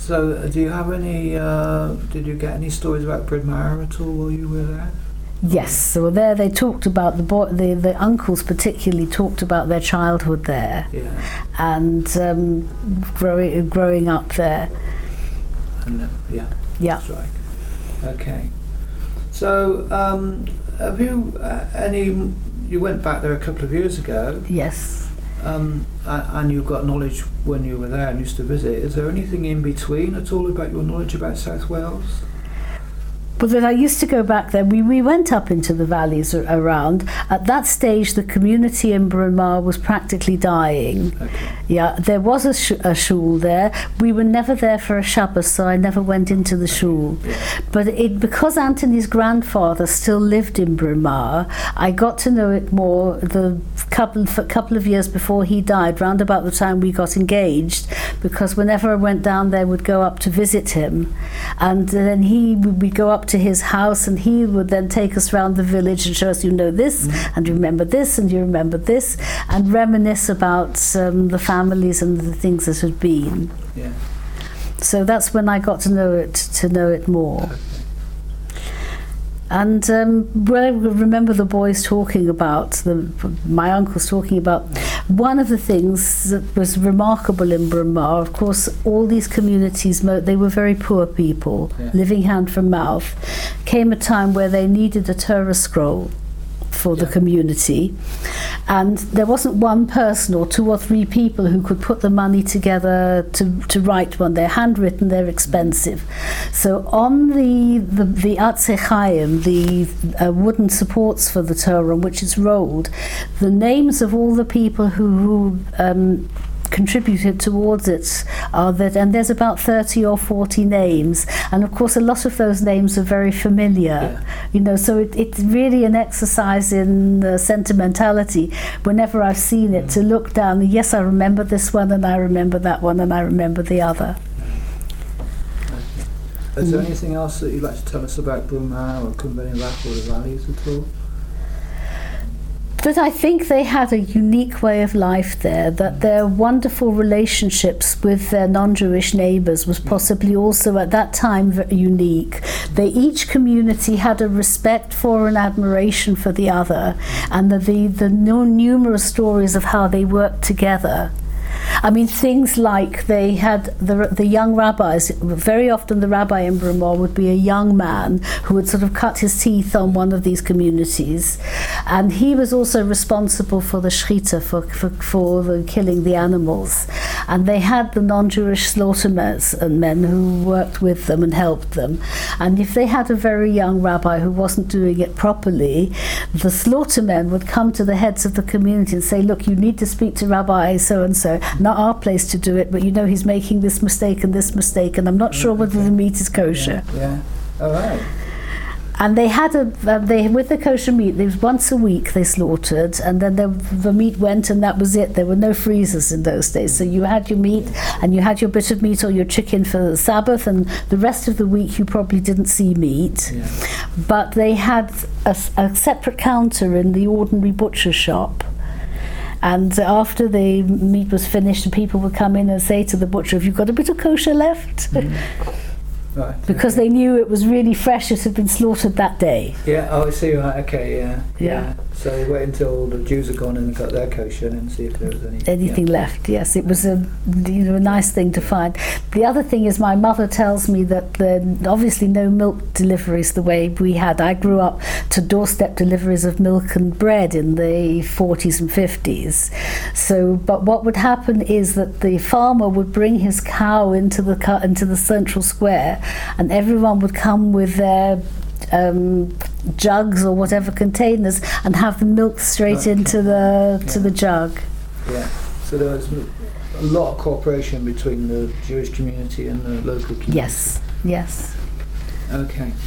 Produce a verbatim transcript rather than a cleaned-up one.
So, uh, do you have any? Uh, did you get any stories about Bryn Mawr at all while you were there? Yes, so there they talked about the boy, the the uncles particularly talked about their childhood there, Yeah. and um, growing growing up there. And, uh, yeah. Yeah. That's right. Okay. So, um, have you uh, any? You went back there a couple of years ago. Yes. Um, a- and you got knowledge when you were there and used to visit. Is there anything in between at all about your knowledge about South Wales? But that I used to go back there. We, we went up into the valleys a- around. At that stage, the community in Bryn Mawr was practically dying. Okay. Yeah, there was a, sh- a shul there. We were never there for a Shabbos, so I never went into the shul. Yeah. But it, because Anthony's grandfather still lived in Bryn Mawr, I got to know it more the couple for a couple of years before he died, round about the time we got engaged, because whenever I went down there, would go up to visit him, and then he would go up to his house, and he would then take us around the village and show us, you know this, Mm. and you remember this, and you remember this, and reminisce about um, the families and the things that had been. Yeah. So that's when I got to know it, to know it more. Okay. And um, well, I remember the boys talking about, the, my uncles talking about, one of the things that was remarkable in Bryn Mawr, of course, all these communities, mo- they were very poor people, Yeah. living hand from mouth. Came a time where they needed a Torah scroll for the Yeah. community, and there wasn't one person or two or three people who could put the money together to, to write one. They're handwritten, they're expensive. So on the the, the Atzei Chaim, the uh, wooden supports for the Torah on which it's rolled, the names of all the people who, who um, contributed towards it are that, and there's about thirty or forty names, and of course a lot of those names are very familiar. Yeah. You know, so it, it's really an exercise in uh, sentimentality whenever I've seen it, to look down, yes, I remember this one, and I remember that one, and I remember the other. Okay. Is there anything else that you'd like to tell us about Bryn Mawr or Cumbernauld or the valleys at all? But I think they had a unique way of life there, that their wonderful relationships with their non-Jewish neighbours was possibly also at that time very unique. They, each community had a respect for and admiration for the other, and the, the, the nu- numerous stories of how they worked together. I mean, things like they had the the young rabbis. Very often the rabbi in Bryn Mawr would be a young man who would sort of cut his teeth on one of these communities, and he was also responsible for the shechita, for, for, for the killing the animals. And they had the non-Jewish slaughtermen and men who worked with them and helped them. And if they had a very young rabbi who wasn't doing it properly, the slaughtermen would come to the heads of the community and say, look, you need to speak to Rabbi so-and-so. Not our place to do it, but you know he's making this mistake and this mistake, and I'm not sure whether the meat is kosher. Yeah. Yeah. All right. And they had a uh, they with the kosher meat. There was once a week they slaughtered, and then the, the meat went, and that was it. There were no freezers in those days, so you had your meat, and you had your bit of meat or your chicken for the Sabbath, and the rest of the week you probably didn't see meat. Yeah. But they had a, a separate counter in the ordinary butcher shop. And after the meat was finished, people would come in and say to the butcher, have you got a bit of kosher left? Mm. Right. Because Okay. they knew it was really fresh, it had been slaughtered that day. Yeah. Oh, I see. Right. Okay. Yeah. Yeah. So they wait until the Jews had gone and got their kosher and see if there was any. Anything yeah. left, yes. It was a, you know, a nice thing to find. The other thing is, my mother tells me that there obviously no milk deliveries the way we had. I grew up to doorstep deliveries of milk and bread in the forties and fifties. So, but what would happen is that the farmer would bring his cow into the cu- into the central square, and everyone would come with their um, jugs or whatever containers and have the milk straight Okay. into the to Yeah. the jug. Yeah. So there was a lot of cooperation between the Jewish community and the local community. Yes, yes. Okay.